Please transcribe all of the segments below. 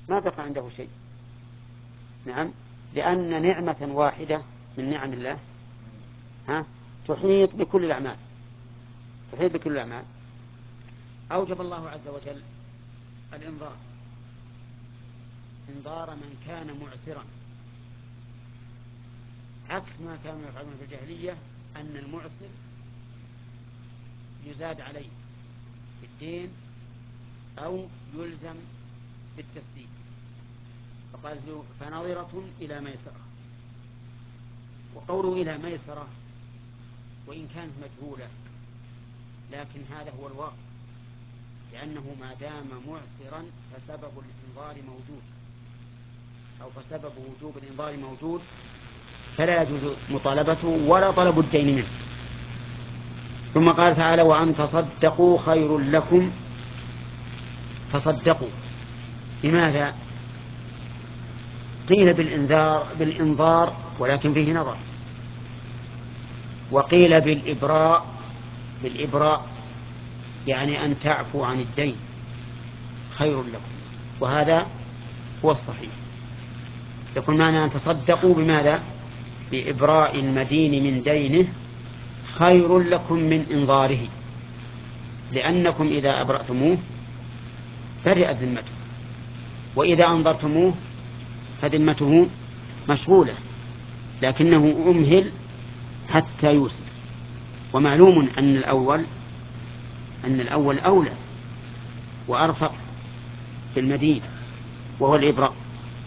ما بقى عنده شيء. نعم، لأن نعمة واحدة من نعم الله تحيط بكل الأعمال، تحيط بكل الأعمال. أوجب الله عز وجل الإنذار، إنذار من كان معسرا، عكس ما كانوا يفعلون في الجاهلية، أن المعسر يزاد عليه في الدين أو يلزم بالتسديد، فقال فنظرة إلى ميسرة. وقوله إلى ميسرة وإن كانت مجهولة لكن هذا هو الواقع، لأنه ما دام معسرا فسبب الإنظار موجود، أو فسبب وجوب الإنظار موجود، فلا يجوز مطالبته ولا طلب الدين منه. ثم قال تعالى وأن تصدقوا خير لكم. تصدقوا لماذا؟ قيل بالإنذار ولكن فيه نظر، وقيل بالإبراء يعني أن تعفوا عن الدين خير لكم، وهذا هو الصحيح. يكون معنى أن تصدقوا بماذا؟ بإبراء المدين من دينه خير لكم من إنظاره، لأنكم إذا أبرأتموه برئت ذمته، وإذا أنظرتموه فذمته مشغولة، لكنه أمهل حتى يوسف. ومعلوم أن الأول أولى وأرفق في المدين وهو الإبراء،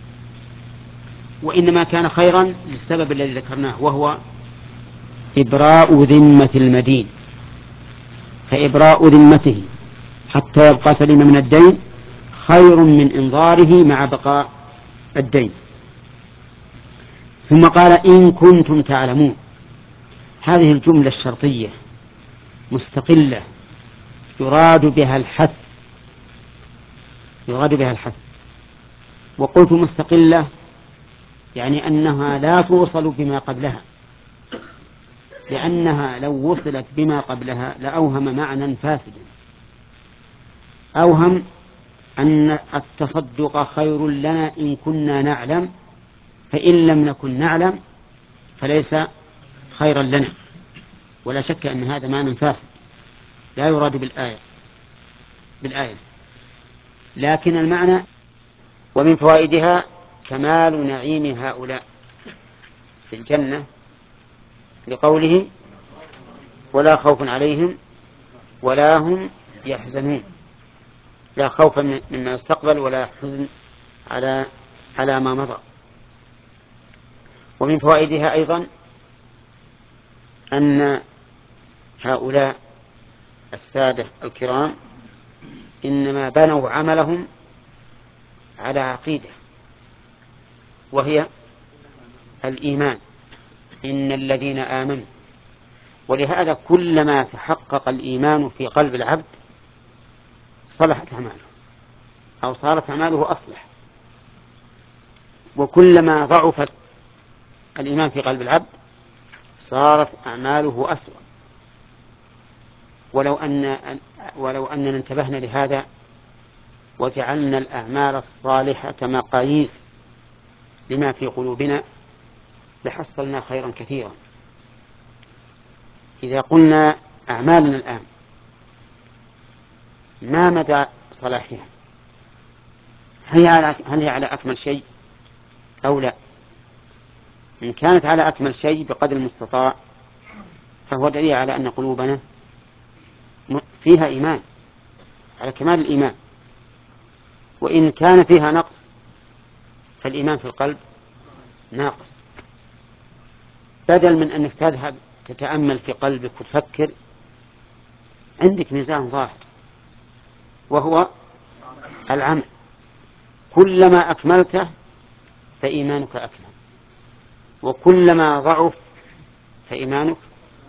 وإنما كان خيرا للسبب الذي ذكرناه، وهو إبراء ذمة المدين، فإبراء ذمته حتى يبقى سليما من الدين خير من إنظاره مع بقاء الدين. ثم قال إن كنتم تعلمون. هذه الجملة الشرطية مستقلة يراد بها الحث. وقلت مستقلة يعني أنها لا توصل بما قبلها، لأنها لو وصلت بما قبلها لأوهم معنى فاسدا، أوهم أن التصدق خير لنا إن كنا نعلم، فإن لم نكن نعلم فليس خيرا لنا. ولا شك أن هذا معنى فاسد لا يراد بالآية. لكن المعنى ومن فوائدها كمال نعيم هؤلاء في الجنة، لقوله ولا خوف عليهم ولا هم يحزنون، لا خوف مما يستقبل ولا حزن على ما مضى. ومن فوائدها أيضا أن هؤلاء السادة الكرام إنما بنوا عملهم على عقيدة، وهي الإيمان، إن الذين آمنوا. ولهذا كلما تحقق الإيمان في قلب العبد صلحت أعماله أو صارت أعماله أصلح، وكلما ضعفت الإيمان في قلب العبد صارت أعماله أسوأ. ولو أننا انتبهنا لهذا وجعلنا الأعمال الصالحة مقاييس لما في قلوبنا لحصلنا خيرا كثيرا. إذا قلنا أعمالنا الآن ما مدى صلاحها؟ هل هي على أكمل شيء أو لا؟ إن كانت على أكمل شيء بقدر المستطاع فهو دليل على أن قلوبنا فيها إيمان على كمال الإيمان. وإن كان فيها نقص فالإيمان في القلب ناقص. بدل من أنك تذهب تتأمل في قلبك وتفكر، عندك ميزان ظاهر وهو العمل، كلما أكملته فإيمانك أكمل، وكلما ضعف فإيمانك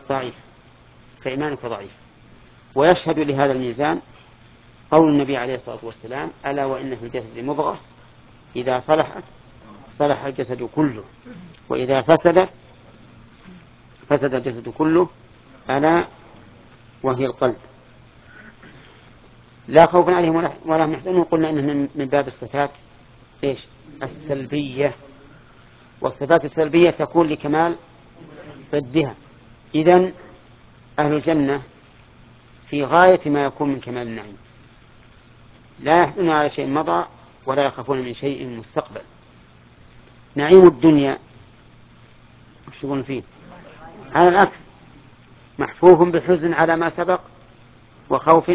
ضعيف. ويشهد لهذا الميزان قول النبي عليه الصلاة والسلام ألا وإن في الجسد مضغة إذا صلحت صلح الجسد كله وإذا فسد الجسد كله ألا وهي القلب. لا خوف عليهم ولا هم يحزنون. قلنا إنه من باب الصفات إيش السلبية، والصفات السلبية تكون لكمال ضدها. إذن أهل الجنة في غاية ما يكون من كمال النعيم، لا يحزنون على شيء مضى ولا يخافون من شيء مستقبل. نعيم الدنيا وش يقولون فيه؟ على العكس، محفوف بحزن على ما سبق وخوف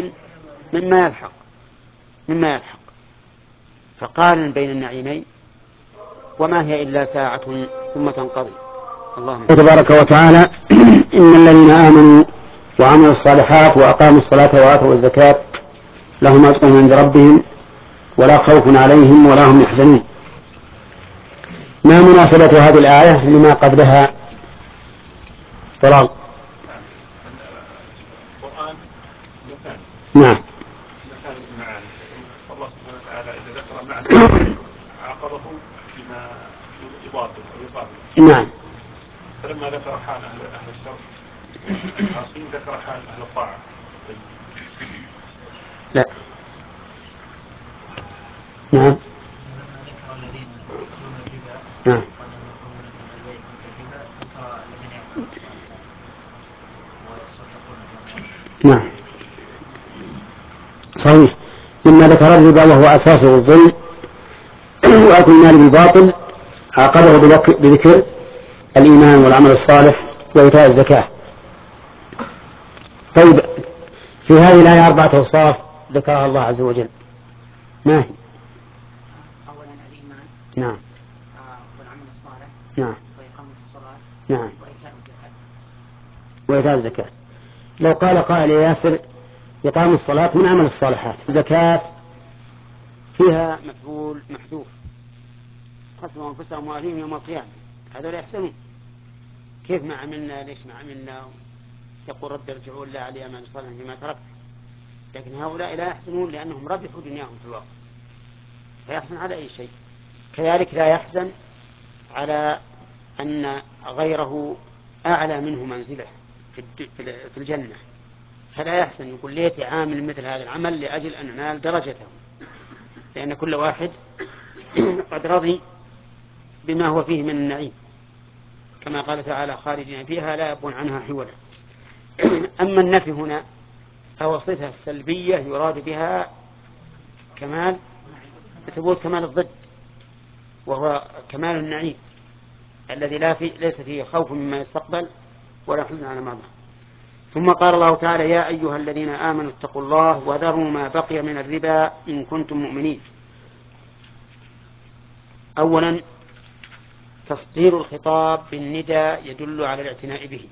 مما يلحق. فقارن بين النعيمين، وما هي إلا ساعة ثم تنقضي. اللهم تبارك وتعالى إن الذين آمنوا وعملوا الصالحات وأقاموا الصلاة وآتوا الزكاة لهم أجر عند ربهم ولا خوف عليهم ولا هم يحزنون. ما مناسبة هذه الآية لما قبلها؟ طلال. نعم. الله سبحانه وتعالى إذا ذكر معنى عاقبه بما يضاد. نعم. فلما ذكر حال أهل الشر العاصين ذكر حال أهل الطاعة. لا. نعم. نعم. نعم. صحيح. لما ذكر الربا وهو أساسه الظلم وأكل المال بالباطل عاقبه بذكر الإيمان والعمل الصالح وإيتاء الزكاة. طيب، في هذه الآية 4 أوصاف ذكرها الله عز وجل، ما هي؟ أولا الإيمان. نعم. والعمل الصالح. نعم. وإقامة الصلاة. نعم. وإيتاء الزكاة. لو قال قائل يا ياسر إقام الصلاة من عمل الصالحات، الزكاة فيها مفعول محذوف، خصموا أنفسهم أموالهم يوم القيامة، هذول يحسنون. كيف ما عملنا؟ ليش ما عملنا؟ يقول رب ارجعون لعلي أعمل صالحا فيما تركت. لكن هؤلاء لا يحزنون لأنهم ربحوا دنياهم في الواقع، فيحزن على أي شيء. كذلك لا يحزن على أن غيره أعلى منه منزلة في الجنة، فلا يحزن يقول ليتي عامل مثل هذا العمل لأجل أن أنال درجته، لأن كل واحد قد رضي بما هو فيه من النعيم، كما قال تعالى خالدين فيها لا يبغون عنها حولا. أما النفي هنا فهو صفة سلبية يراد بها كمال ثبوت كمال الضد، وهو كمال النعيم الذي ليس فيه خوف مما يستقبل ولا حزن على ماضي. ثم قال الله تعالى يا أيها الذين آمنوا اتقوا الله وذروا ما بقي من الربا إن كنتم مؤمنين. أولا تصدير الخطاب بالندى يدل على الاعتناء به.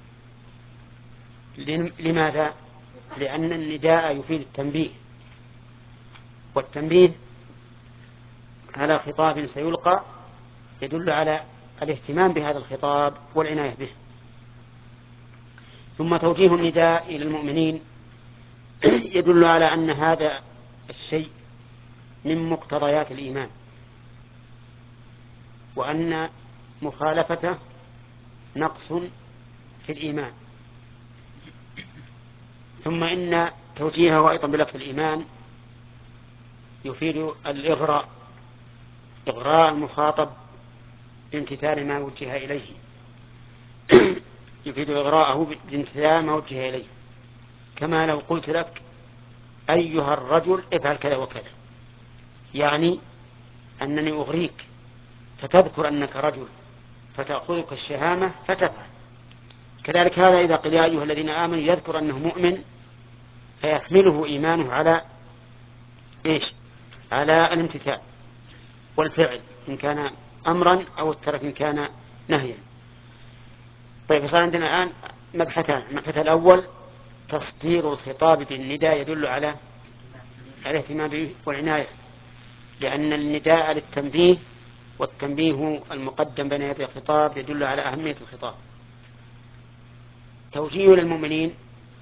لماذا؟ لأن النداء يفيد التنبيه، والتنبيه على خطاب سيلقى يدل على الاهتمام بهذا الخطاب والعناية به. ثم توجيه النداء إلى المؤمنين يدل على أن هذا الشيء من مقتضيات الإيمان، وأن مخالفته نقص في الإيمان. ثم إن توجيهه أيضا بلفظ الإيمان يفيد الإغراء، إغراء المخاطب بامتثال ما وجه إليه، يفيد إغراءه بامتثال ما وجه إليه. كما لو قلت لك أيها الرجل افعل كذا وكذا، يعني أنني أغريك فتذكر أنك رجل فتأخذك الشهامة فتفعل. كذلك هذا إذا قيل يا أيها الذين آمنوا يذكر أنه مؤمن فيحمله إيمانه على إيش؟ على الامتثال والفعل إن كان أمرا، أو الترك إن كان نهيا. طيب، صار عندنا الآن مبحثان. المبحث الأول تصدير الخطاب بالنداء يدل على الاهتمام به والعناية، لأن النداء للتنبيه، والتنبيه المقدم بين يدي الخطاب يدل على أهمية الخطاب. توجيه للمؤمنين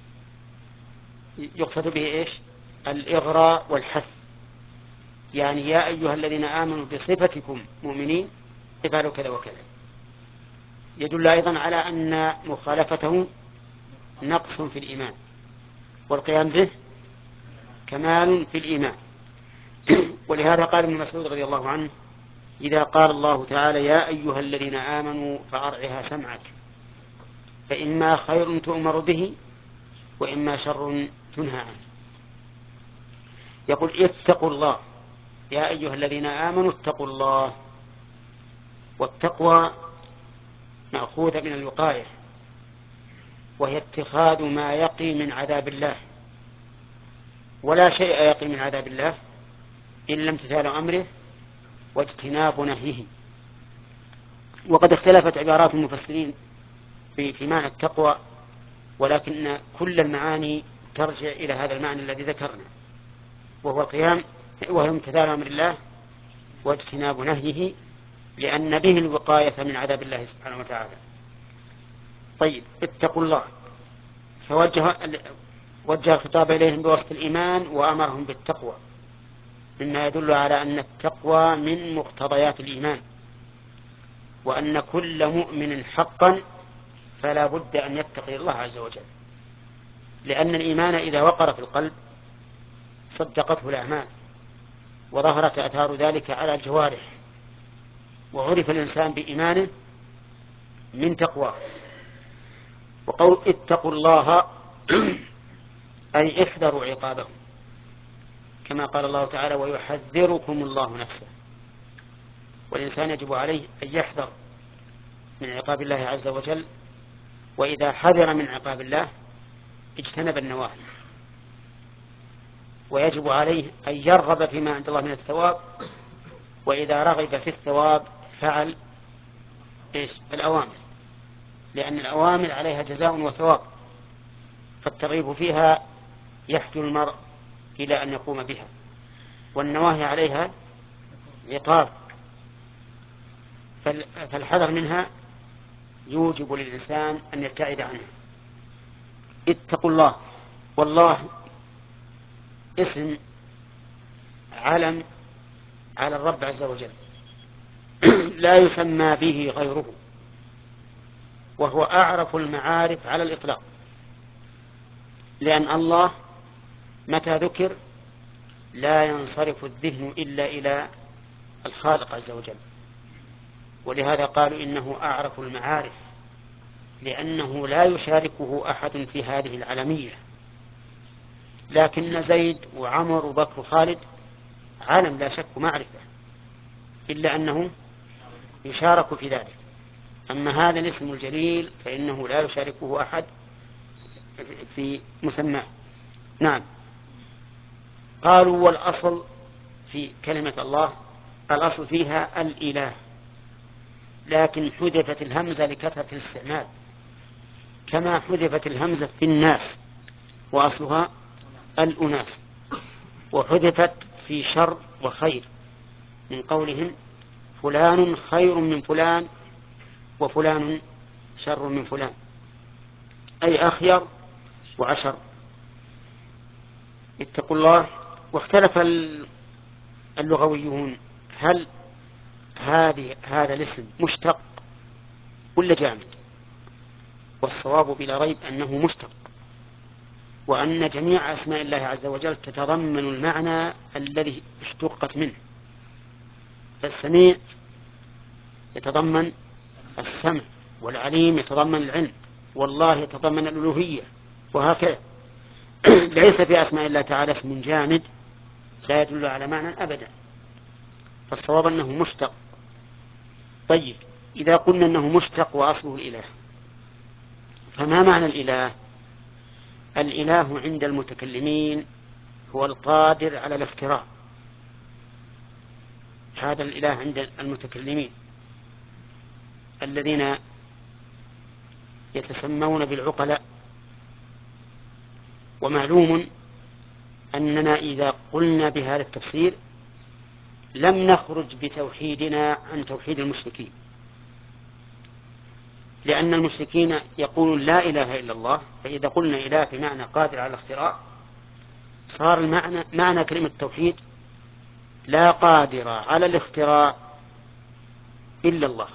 يقصد به إيش؟ الإغراء والحث، يعني يا أيها الذين آمنوا بصفتكم مؤمنين افعلوا كذا وكذا. يدل أيضا على أن مخالفته نقص في الإيمان، والقيام به كمال في الإيمان. ولهذا قال ابن مسعود رضي الله عنه: إذا قال الله تعالى: يا أيها الذين آمنوا فأرعها سمعك، فإما خير تؤمر به وإما شر تنهى عنه. يقول: اتقوا الله، يا أيها الذين آمنوا اتقوا الله. والتقوى مأخوذة من الوقاية، وهي اتخاذ ما يقي من عذاب الله، ولا شيء يقي من عذاب الله إلا امتثال أمره واجتناب نهيه. وقد اختلفت عبارات المفسرين في معنى التقوى، ولكن كل المعاني ترجع إلى هذا المعنى الذي ذكرنا، وهو القيام وهو امتثال أمر الله واجتناب نهيه، لأن به الوقاية من عذاب الله سبحانه وتعالى. طيب، اتقوا الله، وجه الخطاب إليهم بوصف الإيمان وأمرهم بالتقوى، مما يدل على أن التقوى من مقتضيات الإيمان، وأن كل مؤمن حقا فلا بد أن يتقي الله عز وجل، لأن الإيمان إذا وقر في القلب صدقته الأعمال وظهرت آثار ذلك على الجوارح، وعرف الإنسان بإيمانه من تقواه. وقول اتقوا الله أي احذروا عقابه، كما قال الله تعالى: ويحذركم الله نفسه. والإنسان يجب عليه أن يحذر من عقاب الله عز وجل، وإذا حذر من عقاب الله اجتنب النواهي، ويجب عليه أن يرغب فيما عند الله من الثواب، وإذا رغب في الثواب فعل الأوامر، لأن الأوامر عليها جزاء وثواب، فالترغيب فيها يحجر المرء إلى أن يقوم بها، والنواهي عليها عقاب، فالحذر منها يوجب للإنسان أن يبتعد عنها. اتقوا الله، والله اسم علم على الرب عز وجل لا يسمى به غيره، وهو أعرف المعارف على الإطلاق، لأن الله متى ذكر لا ينصرف الذهن إلا إلى الخالق عز وجل، ولهذا قالوا إنه أعرف المعارف، لأنه لا يشاركه أحد في هذه العالمية. لكن زيد وعمر وبكر وخالد عالم لا شك معرفة، إلا أنه يشارك في ذلك. أما هذا الاسم الجليل فإنه لا يشاركه أحد في مسماه. نعم. قالوا: والأصل في كلمة الله الأصل فيها الإله، لكن حذفت الهمزة لكثرة الاستعمال، كما حذفت الهمزة في الناس وأصلها الأناس، وحذفت في شر وخير، من قولهم: فلان خير من فلان وفلان شر من فلان، أي أخير وأشر. اتقوا الله. واختلف اللغويون هل هذا الاسم مشتق ولا جامد؟ والصواب بلا ريب أنه مشتق، وأن جميع أسماء الله عز وجل تتضمن المعنى الذي اشتقت منه، فالسميع يتضمن السمع، والعليم يتضمن العلم، والله يتضمن الألوهية، وهكذا. ليس في أسماء الله تعالى اسم جامد لا يدل على معنى أبدا، فالصواب أنه مشتق. طيب، إذا قلنا أنه مشتق وأصله الإله، فما معنى الإله؟ الإله عند المتكلمين هو القادر على الافتراء، هذا الإله عند المتكلمين الذين يتسمون بالعقلاء. ومعلوم أننا إذا قلنا بهذا التفسير لم نخرج بتوحيدنا عن توحيد المشركين، لأن المشركين يقولون لا إله إلا الله، فإذا قلنا إله بمعنى قادر على الاختراع صار معنى كلمة التوحيد لا قادر على الاختراع إلا الله.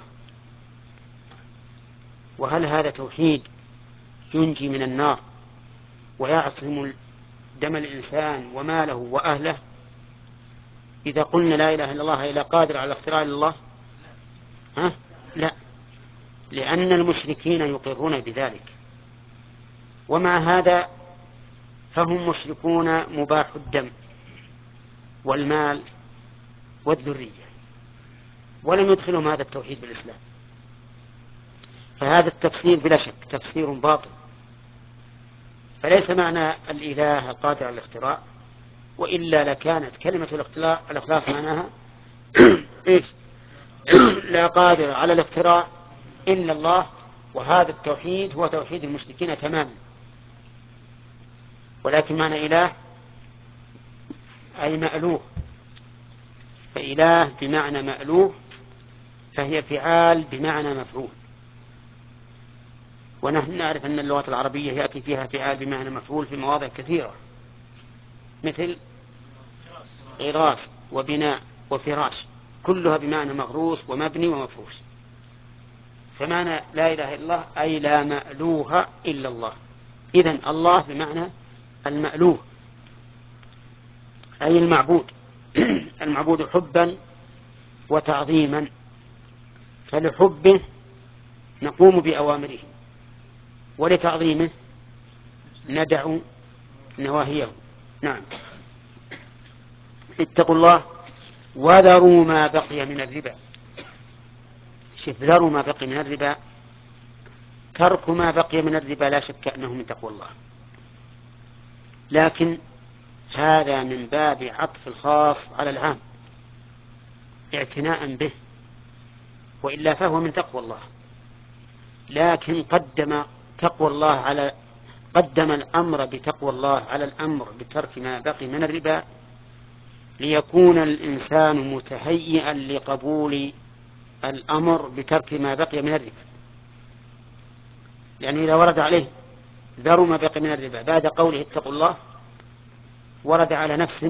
وهل هذا توحيد ينجي من النار ويعصم دم الإنسان وماله وأهله؟ إذا قلنا لا إله إلا الله إلا قادر على الاختراع إلا الله؟ لا، لأن المشركين يقرون بذلك، ومع هذا فهم مشركون مباح الدم والمال والذرية، ولم يدخلهم هذا التوحيد بالإسلام. فهذا التفسير بلا شك تفسير باطل. فليس معنى الإله القادر على الاختراع، وإلا لكانت كلمة الإخلاص معناها لا قادر على الاختراع إلا الله، وهذا التوحيد هو توحيد المشركين تماما. ولكن معنى إله أي مألوه، فإله بمعنى مألوه، فهي فعال بمعنى مفعول. ونحن نعرف أن اللغة العربية يأتي فيها فعال بمعنى مفعول في مواضع كثيرة، مثل غراس وبناء وفراش، كلها بمعنى مغروس ومبني ومفروش. فمعنى لا إله إلا الله أي لا مألوه إلا الله. إذن الله بمعنى المألوه أي المعبود المعبود حبا وتعظيما، فلحبه نقوم بأوامره، ولتعظيمه ندع نواهيه. نعم. اتقوا الله وذروا ما بقي من الربا. شوف، ذروا ما بقي من الربا، ترك ما بقي من الربا لا شك أنه من تقوى الله، لكن هذا من باب عطف الخاص على العام اعتناء به، وإلا فهو من تقوى الله. لكن قدم الأمر بتقوى الله على الأمر بترك ما بقي من الربا، ليكون الإنسان متهيئا لقبول الأمر بترك ما بقي من الربا. يعني إذا ورد عليه ذروا ما بقي من الربا بعد قوله اتقوا الله، ورد على نفس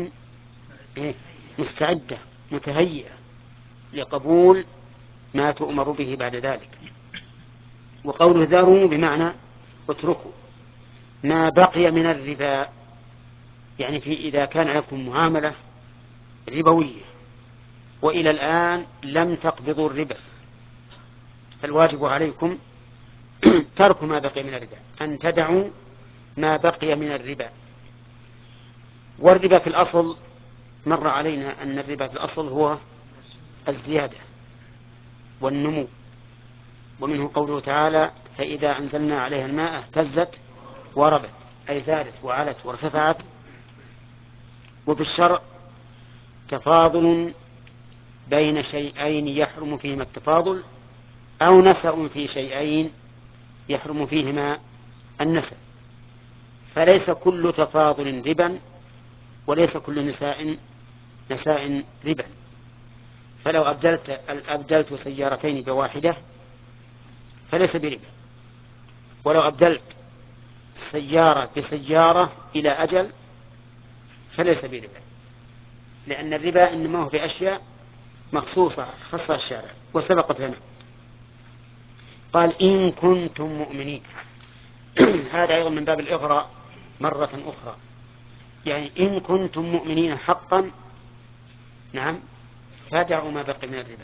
مستعدة متهيئة لقبول ما تؤمر به بعد ذلك. وقوله ذروا بمعنى اتركوا ما بقي من الربا، يعني إذا كان لكم معاملة ربوية وإلى الآن لم تقبضوا الربا، فالواجب عليكم ترك ما بقي من الربا، أن تدعوا ما بقي من الربا. والربا في الأصل مر علينا أن الربا في الأصل هو الزيادة والنمو، ومنه قوله تعالى فإذا أنزلنا عليها الماء اهتزت وربت، أي زادت وعلت وارتفعت. وفي الشرع تفاضل بين شيئين يحرم فيهما التفاضل، أو نسأ في شيئين يحرم فيهما النسأ، فليس كل تفاضل ربا، وليس كل نساء ربا. فلو أبدلت سيارتين بواحدة فليس بربا، ولو أبدلت سيارة بسيارة إلى أجل فليس بربا، لأن الربا إنما هو في أشياء مخصوصة خاصة الشارع وسبقت لنا. قال إن كنتم مؤمنين هذا أيضا من باب الإغراء مرة أخرى، يعني إن كنتم مؤمنين حقا نعم فدعوا ما بقي من الربا.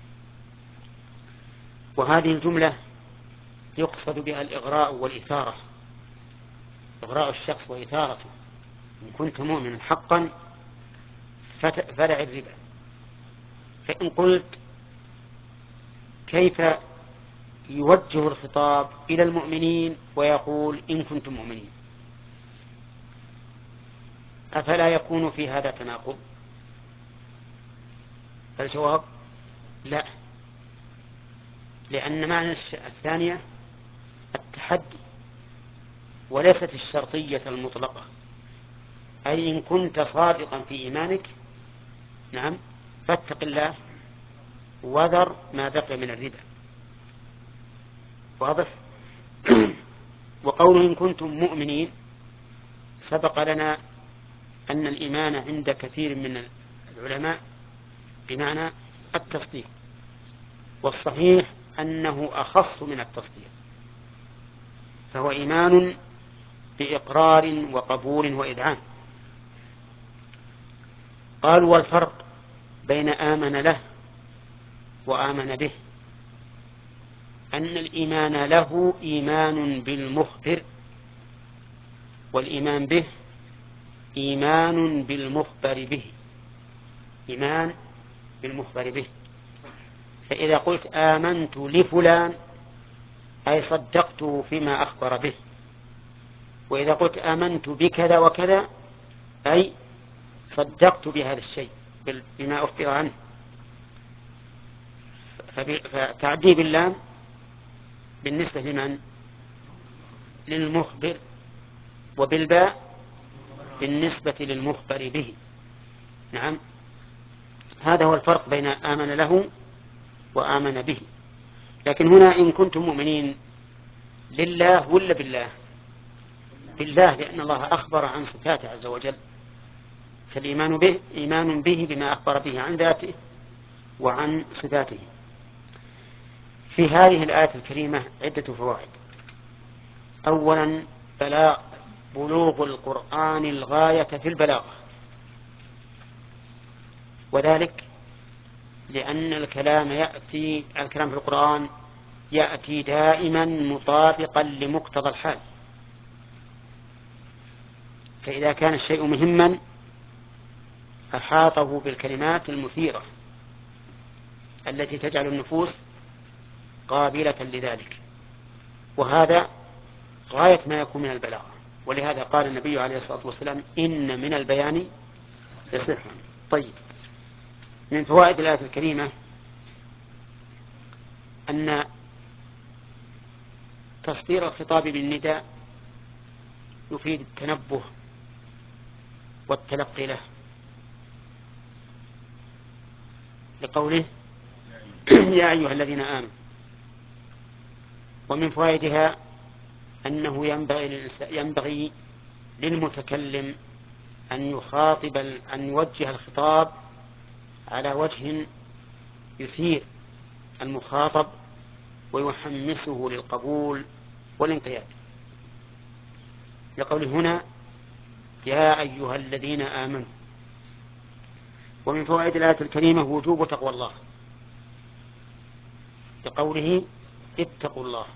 وهذه الجملة يقصد بها الإغراء والإثارة، إغراء الشخص وإثارته. إن كنت مؤمنا حقا فدع الربا. فإن قلت كيف يوجه الخطاب إلى المؤمنين ويقول إن كنتم مؤمنين، أفلا يكون في هذا تناقض؟ فالجواب لا، لأن معنى الثانية التحدي وليست الشرطية المطلقة، أي إن كنت صادقا في إيمانك نعم فاتق الله وذر ما بقي من الربا. واضح؟ وقوله إن كنتم مؤمنين سبق لنا أن الإيمان عند كثير من العلماء بمعنى التصديق، والصحيح أنه أخص من التصديق، فهو إيمان بإقرار وقبول وإذعان. قالوا والفرق بين آمن له وآمن به أن الإيمان له إيمان بالمخبر، والإيمان به إيمان بالمخبر به، إيمان بالمخبر به. فإذا قلت آمنت لفلان أي صدقته فيما أخبر به، وإذا قلت آمنت بكذا وكذا أي صدقت بهذا الشيء بما أخبر عنه. فتعدي باللام بالنسبة لمن؟ للمخبر، وبالباء بالنسبة للمخبر به. نعم، هذا هو الفرق بين آمن له وآمن به. لكن هنا إن كنتم مؤمنين لله ولا بالله؟ بالله، لأن الله أخبر عن صفاته عز وجل، فالإيمان به إيمان به بما أخبر به عن ذاته وعن صفاته. في هذه الآية الكريمة عدة فوائد. أولا بلوغ القرآن الغاية في البلاغة، وذلك لأن الكلام في القرآن يأتي دائما مطابقا لمقتضى الحال، فإذا كان الشيء مهما أحاطه بالكلمات المثيرة التي تجعل النفوس قابلة لذلك، وهذا غاية ما يكون من البلاغة. ولهذا قال النبي عليه الصلاة والسلام إن من البيان لسحرا. طيب، من فوائد الآية الكريمة أن تصدير الخطاب بالنداء يفيد التنبه والتلقي له، لقوله يا أيها الذين آمنوا. ومن فوائدها أنه ينبغي للمتكلم أن يوجه الخطاب على وجه يثير المخاطب ويحمسه للقبول والانقياد، لقوله هنا يا أيها الذين آمنوا. ومن فوائد الآية الكريمة وجوب تقوى الله، لقوله اتقوا الله.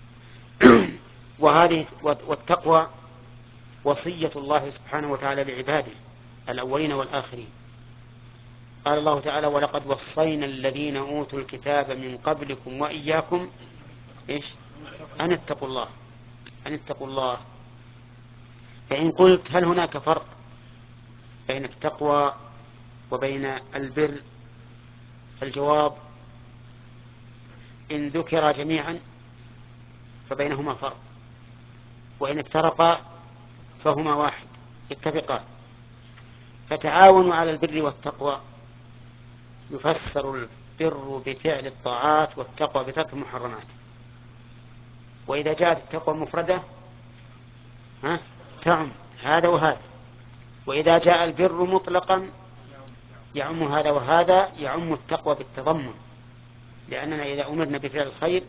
والتقوى وصية الله سبحانه وتعالى لعباده الأولين والآخرين. قال الله تعالى ولقد وصينا الذين أوتوا الكتاب من قبلكم وإياكم أن اتقوا الله، أن اتقوا الله. فإن قلت هل هناك فرق بين التقوى وبين البر؟ الجواب إن ذكر جميعا فبينهما فرق، وإن افترقا فهما واحد، اتفقان. فتعاونوا على البر والتقوى يفسر البر بفعل الطاعات والتقوى بترك المحرمات. وإذا جاءت التقوى مفردة تعم هذا وهذا، وإذا جاء البر مطلقا يعم هذا وهذا، يعم التقوى بالتضمن، لأننا إذا أمرنا بفعل الخير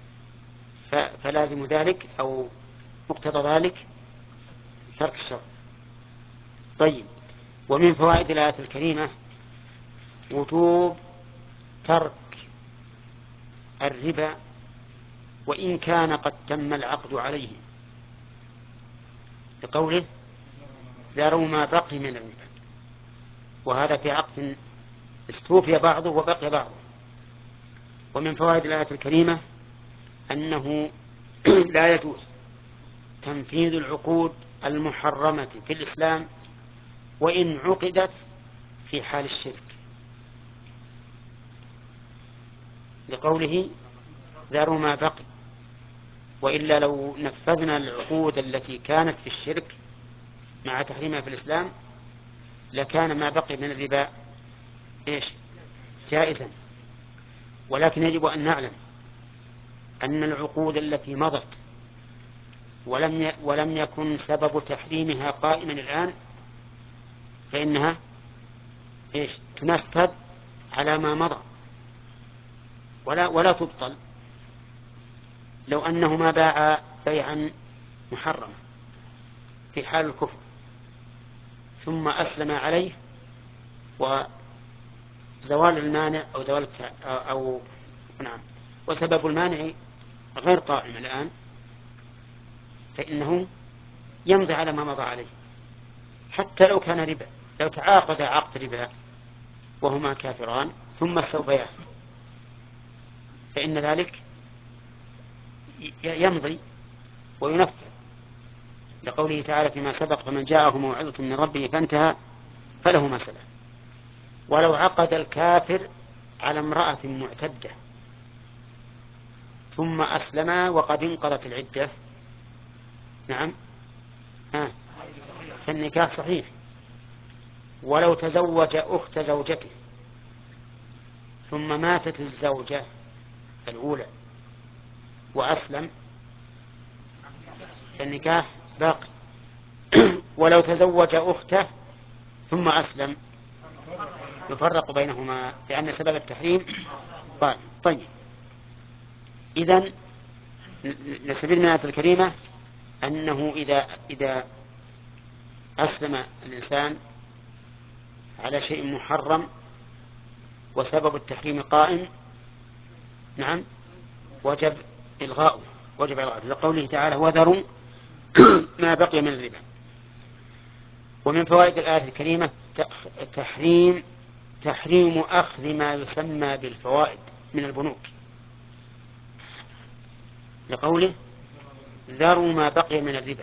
فلازم ذلك أو مقتضى ذلك ترك الشر. طيب، ومن فوائد الآية الكريمة وجوب ترك الربا وإن كان قد تم العقد عليه، لقوله ذروا ما بقي من الربا، وهذا في عقد استوفي بعضه وبقي بعضه. ومن فوائد الآية الكريمة أنه لا يجوز تنفيذ العقود المحرمة في الإسلام وإن عقدت في حال الشرك، لقوله ذروا ما بقي. وإلا لو نفذنا العقود التي كانت في الشرك مع تحريمها في الإسلام لكان ما بقي من الربا جائزا. ولكن يجب أن نعلم أن العقود التي مضت ولم يكن سبب تحريمها قائما الآن فإنها تنفذ على ما مضى ولا تبطل. لو أنه ما باع بيعا محرما في حال الكفر ثم أسلم عليه زوال المانع أو زوال أو نعم، وسبب المانع غير قائم الآن، فإنه يمضي على ما مضى عليه حتى لو كان ربا. لو تعاقد عقد ربا وهما كافران ثم استوفيا فإن ذلك يمضي وينفذ، لقوله تعالى فيما سبق فمن جاءه موعظة من ربه فانتهى فله ما سلف. ولو عقد الكافر على امرأة معتدة ثم أسلما وقد انقضت العدة، نعم، فالنكاح صحيح. ولو تزوج أخت زوجته ثم ماتت الزوجة الأولى وأسلم فالنكاح باقي. ولو تزوج أخته ثم أسلم يفرق بينهما لأن سبب التحريم قائم. طيب، إذن نستفيد من الآية الكريمة أنه إذا أسلم الإنسان على شيء محرم وسبب التحريم قائم، نعم، وجب إلغاؤه لقوله تعالى وذروا ما بقي من الربا. ومن فوائد الآية الكريمة تحريم أخذ ما يسمى بالفوائد من البنوك، لقوله ذروا ما بقي من الربا.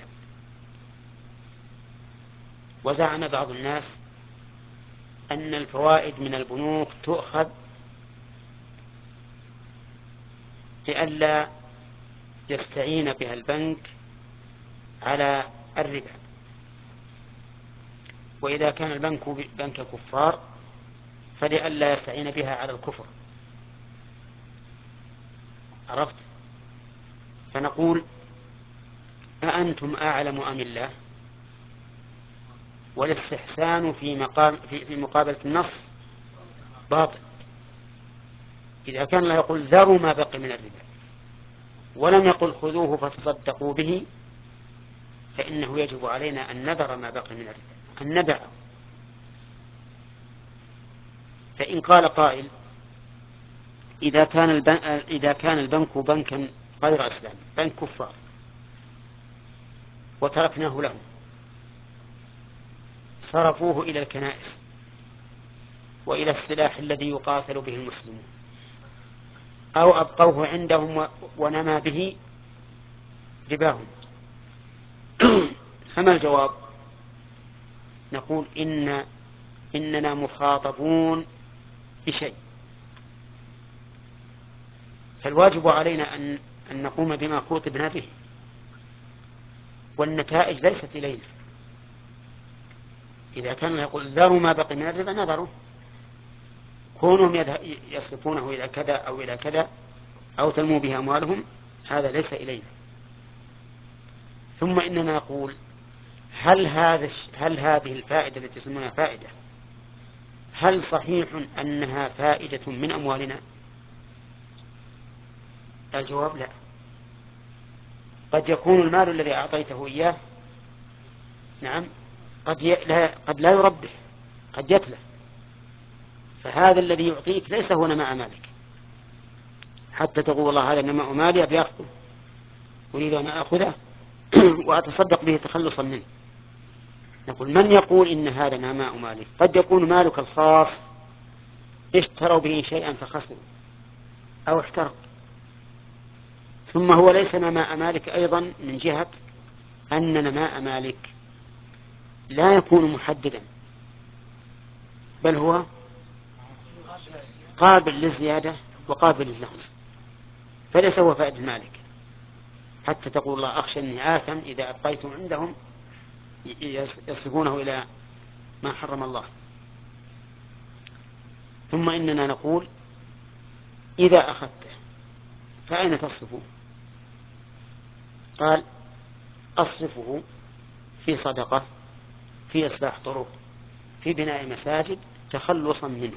وزعم بعض الناس أن الفوائد من البنوك تؤخذ لئلا يستعين بها البنك على الربا، وإذا كان البنك بنك كفار فلئلا يستعين بها على الكفر. عرفت؟ فنقول أأنتم أعلم أم الله؟ والاستحسان في مقابلة النص باطل. إذا كان الله يقول ذروا ما بقي من الربا ولم يقل خذوه فتصدقوا به فإنه يجب علينا أن نذر ما بقي من الربا، أن ندعه. فإن قال قائل إذا كان البنك بنكا غير إسلامي، بنك كفار، وتركناه لهم صرفوه إلى الكنائس وإلى السلاح الذي يقاتل به المسلمون، أو أبقوه عندهم ونمى به رباهم، فما الجواب؟ نقول إننا مخاطبون بشيء، فالواجب علينا أن نقوم بما خوطبنا به، والنتائج ليست إلينا. إذا كان يقول ذروا ما بقي من الربا نذروا، كونهم يصرفونه إلى كذا أو إلى كذا أو تنمو به أموالهم هذا ليس إلينا. ثم إننا نقول هل هذه الفائدة التي تسمونها فائدة هل صحيح أنها فائدة من أموالنا؟ الجواب لا. قد يكون المال الذي أعطيته إياه، نعم، قد لا يربح، قد يتلف، فهذا الذي يعطيك ليس هو نماء مالك حتى تقول والله هذا نماء مالي أبي أخذه، أريد أن أخذه وأتصدق به تخلصا منه. نقول من يقول إن هذا نماء مالك؟ قد يكون مالك الخاص اشتروا به شيئا فخسروا أو احترق، ثم هو ليس نماء مالك أيضا من جهة أن نماء مالك لا يكون محددا، بل هو قابل للزيادة وقابل للنقص، فليس هو فائدة مالك حتى تقول الله أخشى أني آثم إذا أبقيت عندهم يصرفونه إلى ما حرم الله. ثم إننا نقول إذا أخذته فأين تصرفه؟ قال أصرفه في صدقة، في إصلاح طرق، في بناء مساجد تخلصا منه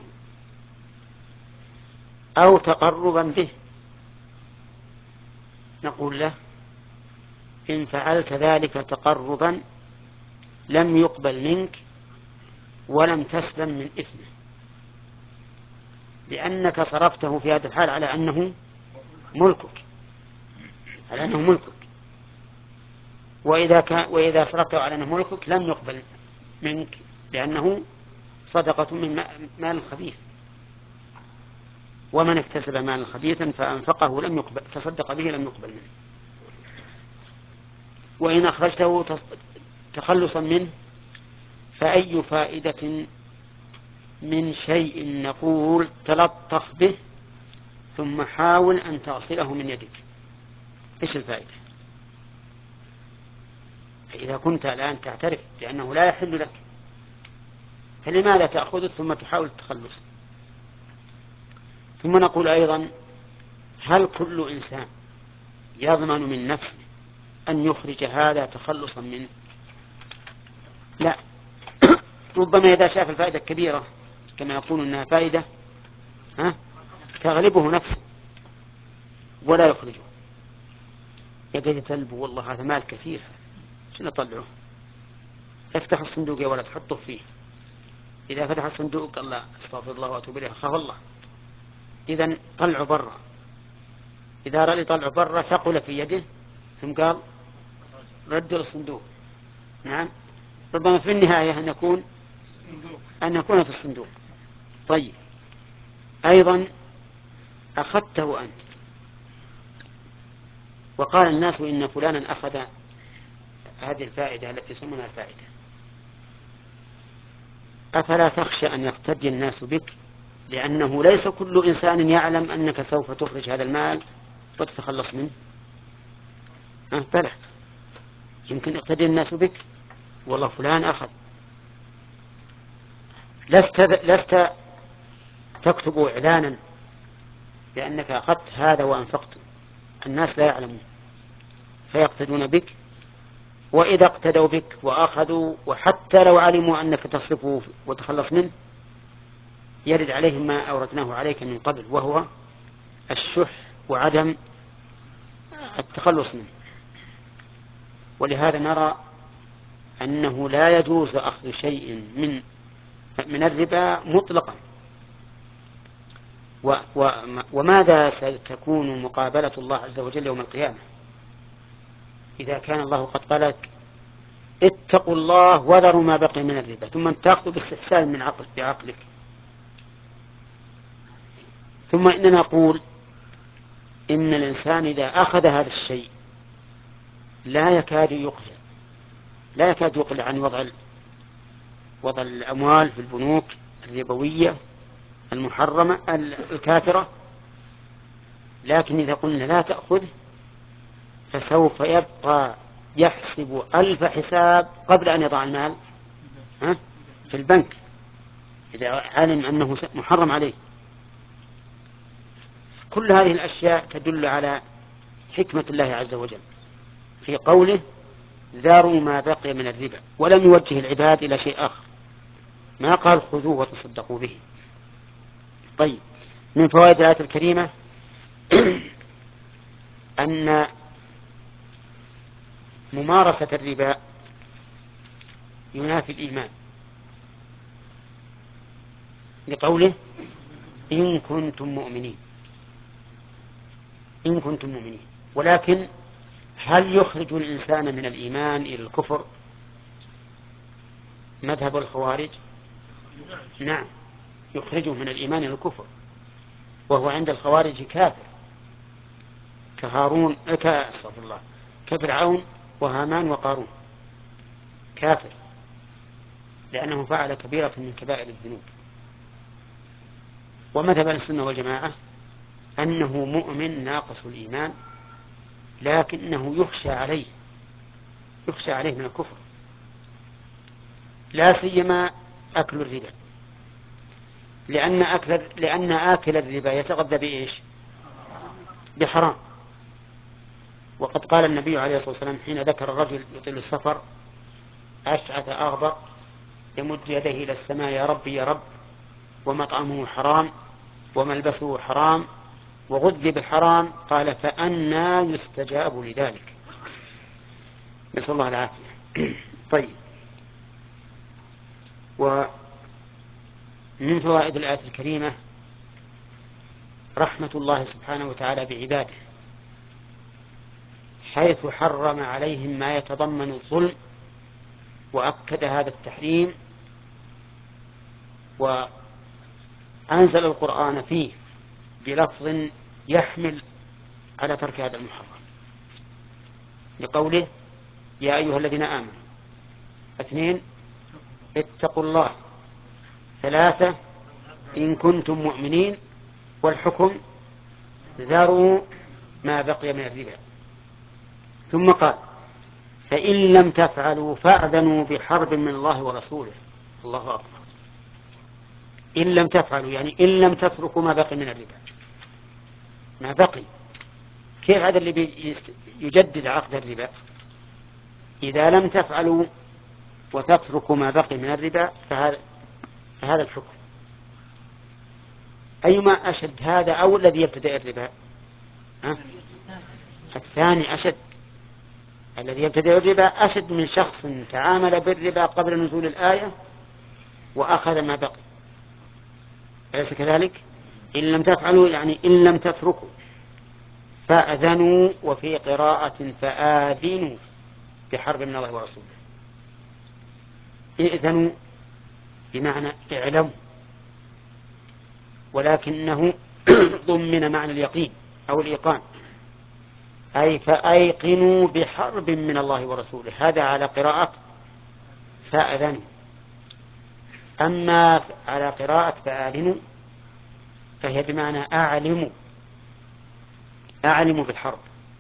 أو تقربا به. نقول له إن فعلت ذلك تقربا لم يقبل منك ولم تسلم من إثمه، لأنك صرفته في هذا الحال على أنه ملكك، وإذا صرفته على أنه ملكك لم يقبل منك، لأنه صدقة من مال خبيث، ومن اكتسب مالا خبيثا فأنفقه لم يقبل، تصدق به لم يقبل منه. وإن أخرجته تخلصا منه فأي فائدة من شيء نقول تلطخ به ثم حاول أن تغسله من يدك؟ إيش الفائدة؟ فإذا كنت الآن تعترف بأنه لا يحل لك، فلماذا تأخذه ثم تحاول التخلص؟ ثم نقول أيضا: هل كل إنسان يضمن من نفسه أن يخرج هذا تخلصا منه؟ لا. ربما إذا شاف الفائدة الكبيرة كما يقول أنها فائدة تغلبه نفسه ولا يخرجه، يقول تلبو والله هذا مال كثير شنو نطلعه؟ افتح الصندوق يا ولد حطه فيه. إذا فتح الصندوق قال لا استغفر الله وأتوب إليه خاف الله، إذن طلعه برا. إذا رأى طلعه برا ثقل في يده ثم قال رد الصندوق. نعم، ربما في النهاية أن يكون في الصندوق. طيب، أيضا أخذته أنت وقال الناس إن فلانا أخذ هذه الفائدة التي يسمونها الفائدة، أفلا تخشى أن يقتدي الناس بك؟ لأنه ليس كل إنسان يعلم أنك سوف تخرج هذا المال وتتخلص منه. بلى، يمكن يقتدي الناس بك، والله فلان أخذ. لست تكتب إعلانا بأنك أخذت هذا وأنفقت، الناس لا يعلمون فيقتدون بك. وإذا اقتدوا بك وأخذوا، وحتى لو علموا أنك تصرفه وتخلص منه، يرد عليهم ما أوردناه عليك من قبل، وهو الشح وعدم التخلص منه. ولهذا نرى أنه لا يجوز أخذ شيء من الربا مطلقا. وماذا ستكون مقابلة الله عز وجل يوم القيامة إذا كان الله قد قال لك اتقوا الله وذروا ما بقي من الربا، ثم تأخذ باستحسان من بعقلك؟ ثم إننا نقول إن الإنسان إذا أخذ هذا الشيء لا يكاد يقلع عن وضع الأموال في البنوك الربوية المحرمة الكافرة. لكن إذا قلنا لا تأخذه فسوف يبقى يحسب 1000 حساب قبل أن يضع المال في البنك إذا علم أنه محرم عليه. كل هذه الأشياء تدل على حكمة الله عز وجل في قوله ذروا ما بقي من الربا، ولم يوجه العباد إلى شيء آخر، ما قال خذوه وتصدقوا به. طيب، من فوائد الآية الكريمة أن ممارسة الربا ينافي الإيمان، لقوله إن كنتم مؤمنين. ولكن هل يخرج الإنسان من الإيمان إلى الكفر مذهب الخوارج؟ نعم، يخرجه من الإيمان إلى الكفر، وهو عند الخوارج كافر كفرعون وهامان وقارون، كافر لأنه فعل كبيرة من كبائر الذنوب. ومذهب السنة والجماعة أنه مؤمن ناقص الإيمان، لكنه يخشى عليه من الكفر، لا سيما أكل الربا، لأن آكل الربا يتغذى بإيش؟ بحرام. وقد قال النبي عليه الصلاة والسلام حين ذكر الرجل يطيل السفر أشعث أغبر يمد يديه إلى السماء يا رب يا رب، ومطعمه حرام وملبسه حرام وغذي بالحرام، قال فأنى يستجاب لذلك؟ نسأل الله العافية. طيب، ومن فوائد الآية الكريمة رحمة الله سبحانه وتعالى بعباده، حيث حرم عليهم ما يتضمن الظلم وأكد هذا التحريم وأنزل القرآن فيه بلفظ يحمل على ترك هذا المحرم، لقوله يا أيها الذين آمنوا. 2 اتقوا الله. 3 إن كنتم مؤمنين. والحكم ذروا ما بقي من الربا. ثم قال فإن لم تفعلوا فأذنوا بحرب من الله ورسوله. الله أكبر. إن لم تفعلوا يعني إن لم تتركوا ما بقي من الربا. ما بقي، كيف هذا اللي يجدد عقد الربا؟ إذا لم تفعلوا وتتركوا ما بقي من الربا فهذا الحكم. أيما أشد، هذا أو الذي يبتدأ الربا؟ الثاني أشد. الذي يبتدأ الربا أشد من شخص تعامل بالربا قبل نزول الآية وأخذ ما بقي، أليس كذلك؟ إن لم تفعلوا يعني إن لم تتركوا فأذنوا، وفي قراءة فآذنوا بحرب من الله ورسوله. إذنوا بمعنى اعلموا، ولكنه ضمن معنى اليقين أو الإيقان، أي فأيقنوا بحرب من الله ورسوله. هذا على قراءة فأذنوا. أما على قراءة فآذنوا فهي بمعنى أعلموا بالحرب.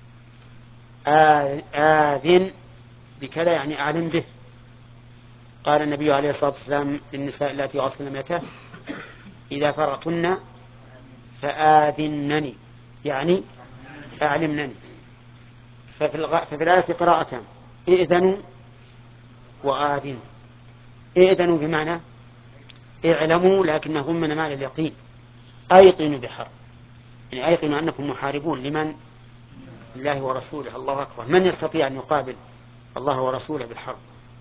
آذن بكذا يعني أعلم به. قال النبي عليه الصلاة والسلام للنساء اللاتي يغسلن ميته إذا فرغتن فآذنني يعني أعلمنني. ففي الآية قراءتان إذنوا وآذنوا. إذنوا بمعنى اعلموا، لكنه ضمن معنى اليقين. أيقنوا بحرب يعني أيقنوا أنكم محاربون لمن؟ الله ورسوله. الله أكبر. من يستطيع أن يقابل الله ورسوله بالحرب؟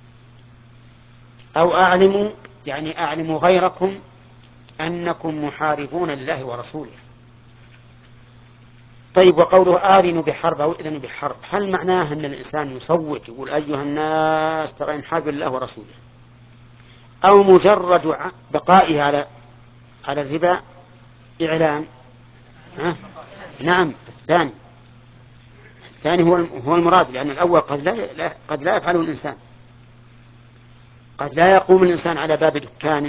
أو أعلموا يعني أعلموا غيركم أنكم محاربون لله ورسوله. طيب، وقوله آذنوا بحرب أو إذنوا بحرب، هل معناه أن الإنسان يصوت يقول أيها الناس ترى نحارب الله ورسوله، أو مجرد بقائه على الربا إعلان؟ نعم، الثاني هو المراد، لأن الأول قد لا يفعله الإنسان. قد لا يقوم الإنسان على باب دكانه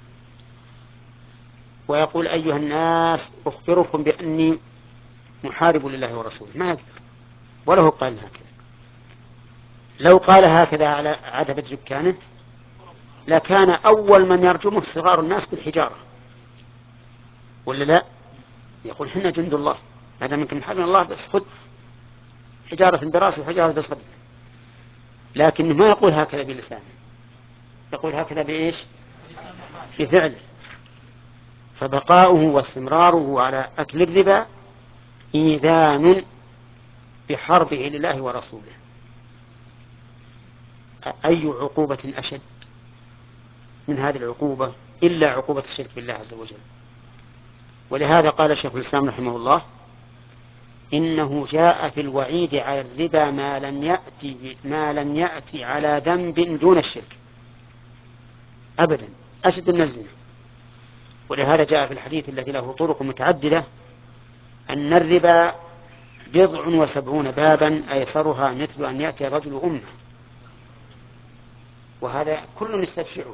ويقول أيها الناس أخبركم بأني محارب لله ورسوله، ما يقدر وله قال هكذا. لو قال هكذا على عتبة دكانه لكان أول من يرجمه صغار الناس بالحجارة، ولا لا؟ يقول حنا جند الله، هذا منكم محارب الله، بس خذ حجارة براسه وحجارة بصدره. لكنه ما يقول هكذا بلسانه، يقول هكذا بإيش؟ بفعله. فبقاؤه واستمراره على أكل الربا إيذان بحربه لله ورسوله. أي عقوبة أشد من هذه العقوبة إلا عقوبة الشرك بالله عز وجل. ولهذا قال شيخ الإسلام رحمه الله إنه جاء في الوعيد على الربا ما لم يأتي على ذنب دون الشرك أبدا، أشد من الزنا. ولهذا جاء في الحديث الذي له طرق متعددة أن الربا 70 بابا أيسرها مثل أن يأتي رجل أمه، وهذا كل يستشفعه.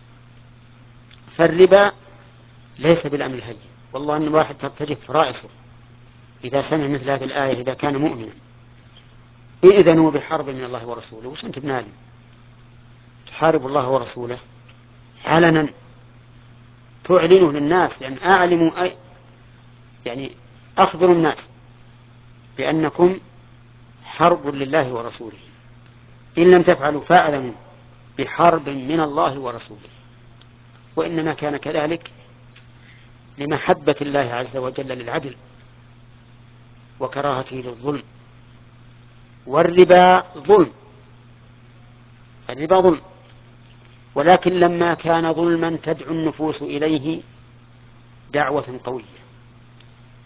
فالربا ليس بالأمر الهين، والله أن الواحد ترتجف رائصه إذا سمع مثل هذه الآية إذا كان مؤمنا. إذنوا بحرب من الله ورسوله. وش أنت بنادم تحارب الله ورسوله علنا تعلنه للناس؟ يعني أعلموا يعني أخبروا الناس بأنكم حرب لله ورسوله. إن لم تفعلوا فأذنوا بحرب من الله ورسوله. وإنما كان كذلك لمحبة الله عز وجل للعدل وكراهته للظلم. والربا ظلم، الربا ظلم، ولكن لما كان ظلما تدعو النفوس إليه دعوة قوية،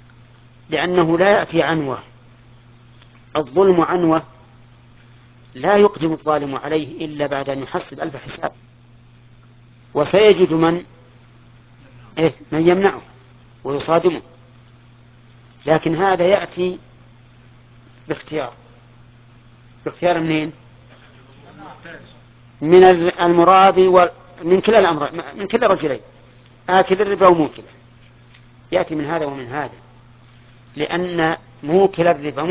لأنه لا يأتي عنوة. الظلم عنوة لا يقدم الظالم عليه إلا بعد أن يحسب ألف حساب، وسيجد من يمنعه ويصادمه. لكن هذا يأتي باختيار منين؟ من المراد من كلا الأمر، من كلا رجلين، آكل الربا وموكله، يأتي من هذا ومن هذا، لأن موكل الربا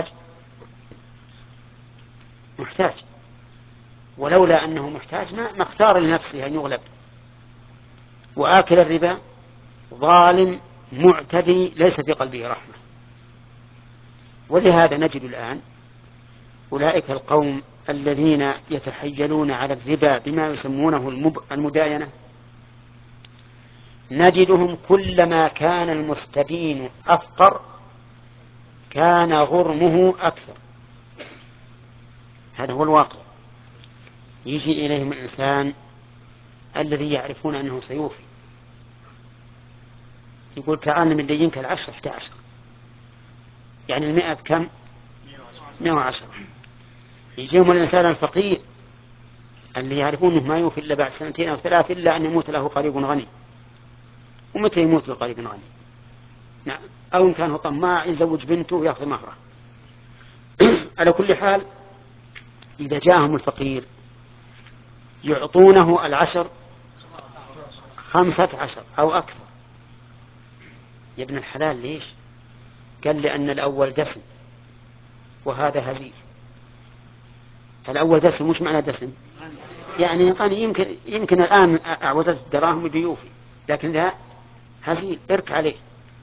محتاج، ولولا أنه محتاج ما اختار لنفسه أن يغلب. وآكل الربا ظالم معتدي ليس في قلبه رحمة. ولهذا نجد الآن أولئك القوم الذين يتحيلون على الربا بما يسمونه المداينة، نجدهم كلما كان المستدين أفقر كان غرمه أكثر. هذا هو الواقع. يجي إليهم الإنسان الذي يعرفون أنه سيوفي، يقول تعال من دينك 11، يعني 100 بكم؟ 110. يجيهم الإنسان الفقير اللي يعرفون أنه ما يوفي إلا بعد 2 أو 3 إلا أن يموت له قريب غني. ومتى يموت له قريب غني؟ نعم. أو إن كان هو طماع يزوج بنته ويأخذ مهره. على كل حال إذا جاءهم الفقير يعطونه 15 أو أكثر. يا ابن الحلال ليش؟ قال لأن الأول دسم وهذا هزيل. الأول دسم، مش معنى دسم يعني غني، يمكن الآن أعوزت الدراهم بيوفي، لكن ذا هزيل ارك عليه.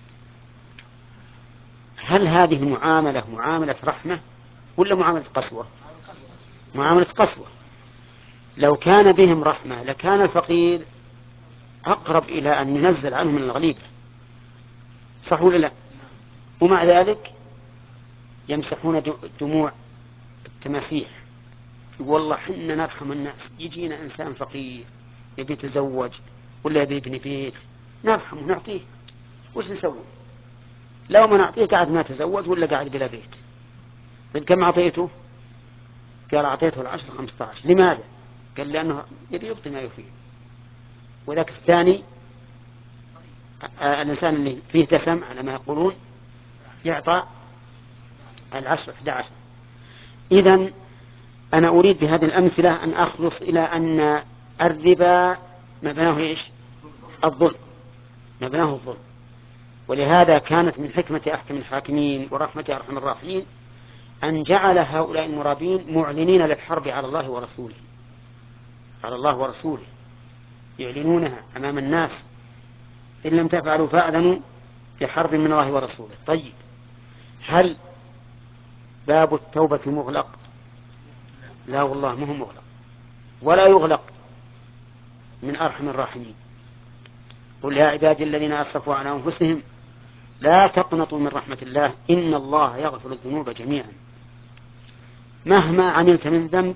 هل هذه المعاملة معاملة رحمة ولا معاملة قسوة؟ معاملة قسوة. لو كان بهم رحمة لكان الفقير أقرب إلى أن ينزل عنه من الغليبة، صح ولا لا؟ ومع ذلك يمسحون دموع التماسيح. والله حنا نرحم الناس، يجينا إنسان فقير يبي يتزوج ولا يبي يبني بيت نرحمه نعطيه، وش نسوي؟ لو ما نعطيه قاعد ما تزوج ولا قاعد بلا بيت. طيب كم أعطيته؟ قال أعطيته 10-15. لماذا؟ قال لأنه يبي يبطي ما يفيد. وذاك الثاني الإنسان اللي فيه دسم على ما يقولون يعطى 10-11. إذن أنا أريد بهذه الأمثلة أن أخلص إلى أن الربا مبناه إيش؟ الظلم، مبناه الظلم. ولهذا كانت من حكمة أحكم الحاكمين ورحمة أرحم الراحمين أن جعل هؤلاء المرابين معلنين للحرب على الله ورسوله، على الله ورسوله، يعلنونها أمام الناس: إن لم تفعلوا فأذنوا بحرب من الله ورسوله. طيب، هل باب التوبة مغلق؟ لا والله ما هو مغلق ولا يغلق من أرحم الراحمين. قل يا عبادي الذين أسرفوا على أنفسهم لا تقنطوا من رحمة الله إن الله يغفر الذنوب جميعا. مهما عملت من ذنب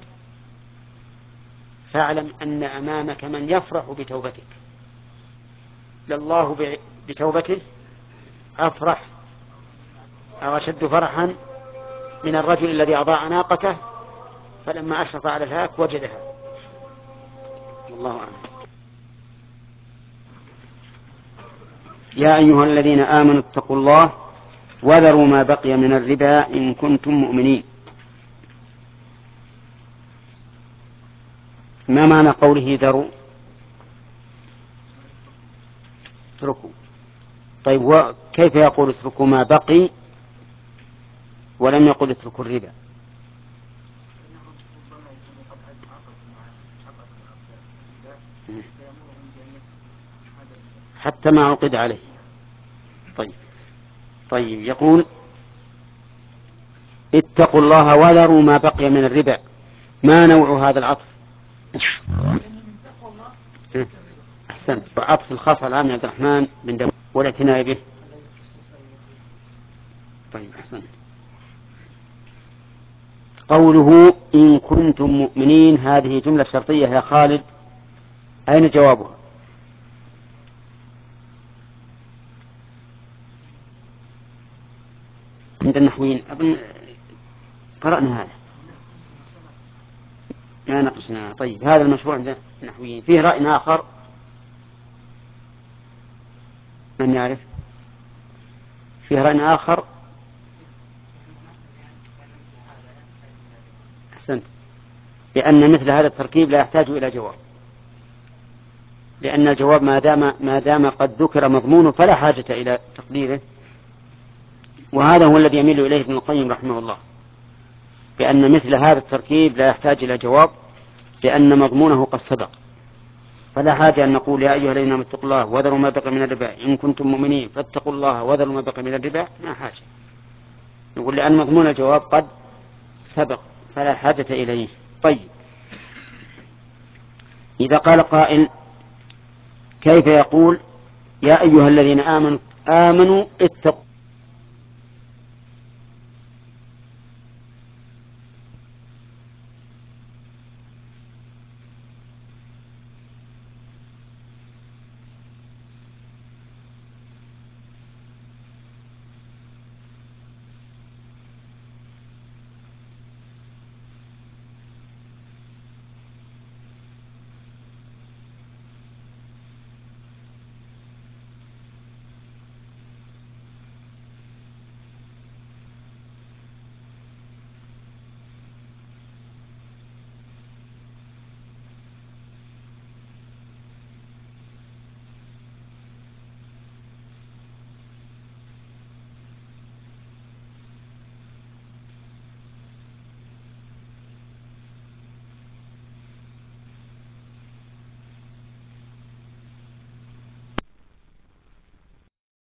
فاعلم أن أمامك من يفرح بتوبتك، لله بتوبته أفرح أو أشد فرحا من الرجل الذي أضاع ناقته فلما أشرف على الهاك وجدها. والله أعلم. يا أيها الذين آمنوا اتقوا الله وذروا ما بقي من الربا إن كنتم مؤمنين. ما معنى قوله ذروا؟ اتركوا. طيب، وكيف يقول اتركوا ما بقي ولم يقل اتركوا الربا؟ حتى ما عقد عليه. طيب يقول اتقوا الله وذروا ما بقي من الربا. ما نوع هذا العطف؟ أحسنت. وعطف الخاص على عام عبد الرحمن بن داود والاعتناء به. طيب أحسنت. قوله إن كنتم مؤمنين هذه جملة شرطية يا خالد، أين جوابها؟ عند النحويين أظن قرأنا هذا ما نقصنا. طيب هذا المشروع عند النحويين. فيه رأي آخر من يعرف؟ فيه رأي آخر. أحسنت. لأن مثل هذا التركيب لا يحتاج إلى جواب، لأن الجواب ما دام قد ذكر مضمونه فلا حاجة إلى تقديره. وهذا هو الذي يميل إليه ابن القيم رحمه الله، بأن مثل هذا التركيب لا يحتاج إلى جواب لأن مضمونه قد سبق، فلا حاجة أن نقول يا أيها الذين آمنوا اتقوا الله وذروا ما بقي من الربا إن كنتم مؤمنين فاتقوا الله وذروا ما بقي من الربا، ما حاجة نقول لأن مضمون الجواب قد سبق فلا حاجة إليه. طيب إذا قال قائل كيف يقول يا أيها الذين آمنوا اتقوا